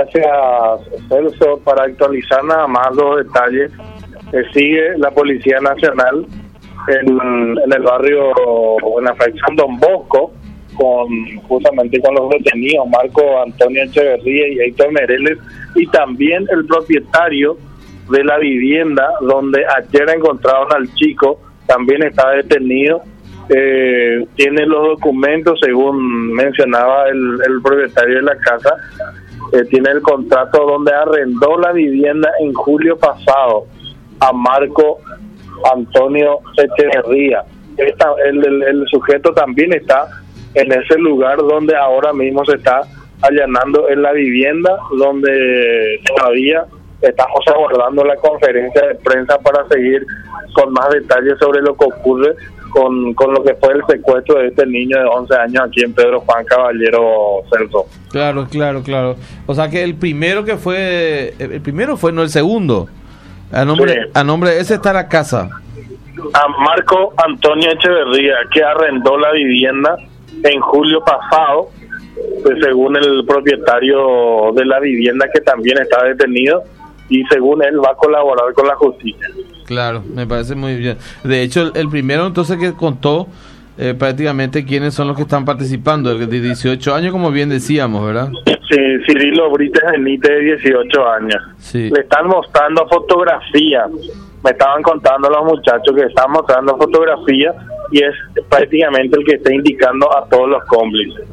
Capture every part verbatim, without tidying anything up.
Gracias, Celso. Para actualizar nada más los detalles, eh, sigue la Policía Nacional en, en el barrio, en la fracción Don Bosco, con justamente con los detenidos Marco Antonio Echeverría y Héctor Mereles, y también el propietario de la vivienda donde ayer encontraron al chico, también está detenido. Eh, tiene los documentos, según mencionaba el, el propietario de la casa, eh, tiene el contrato donde arrendó la vivienda en julio pasado a Marco Antonio Echeverría. Esta, el, el, el sujeto también está en ese lugar donde ahora mismo se está allanando en la vivienda, donde todavía estamos aguardando la conferencia de prensa para seguir con más detalles sobre lo que ocurre con, con lo que fue el secuestro de este niño de once años aquí en Pedro Juan Caballero, Celso. Claro, claro, claro. O sea que el primero que fue, el primero fue, no el segundo. A nombre, sí. a nombre de ese está la casa. A Marco Antonio Echeverría, que arrendó la vivienda en julio pasado, pues, según el propietario de la vivienda, que también está detenido, y según él va a colaborar con la justicia. Claro, me parece muy bien. De hecho, el, el primero entonces que contó eh, prácticamente quiénes son los que están participando, el de dieciocho años, como bien decíamos, ¿verdad? Sí, Cirilo Brites Benítez, de dieciocho años. Sí. Le están mostrando fotografías. Me estaban contando los muchachos que están mostrando fotografías y es prácticamente el que está indicando a todos los cómplices.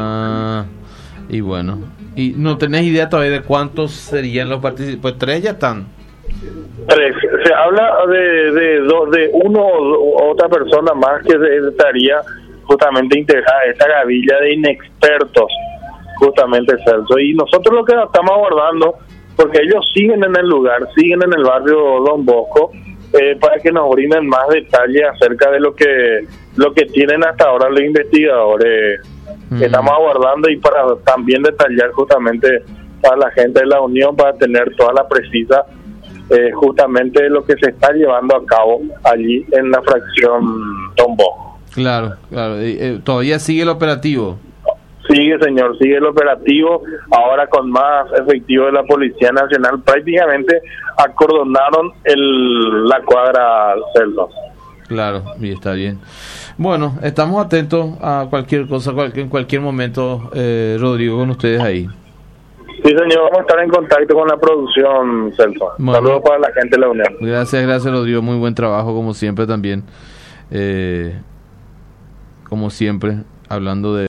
Ah, y bueno. ¿Y no tenés idea todavía de cuántos serían los participantes? Pues tres ya están. Tres. Se habla de, de dos, de uno o otra persona más que estaría justamente integrada a esta gavilla de inexpertos, justamente, Celso. Y nosotros lo que estamos abordando, porque ellos siguen en el lugar, siguen en el barrio Don Bosco, eh, para que nos brinden más detalles acerca de lo que lo que tienen hasta ahora los investigadores. Mm. Estamos aguardando, y para también detallar justamente para la gente de la Unión, para tener toda la precisa eh, justamente lo que se está llevando a cabo allí en la fracción Don Bosco. Claro, claro. Eh, todavía sigue el operativo. Sigue, señor, sigue el operativo, ahora con más efectivo de la Policía Nacional. Prácticamente acordonaron el, la cuadra, Celso. Claro, y está bien. Bueno, estamos atentos a cualquier cosa, cualquier, en cualquier momento, eh, Rodrigo, con ustedes ahí. Sí, señor, vamos a estar en contacto con la producción, Celso. Bueno, saludos para la gente de la Unión. Gracias, gracias, Rodrigo, muy buen trabajo, como siempre también. Eh, como siempre, hablando de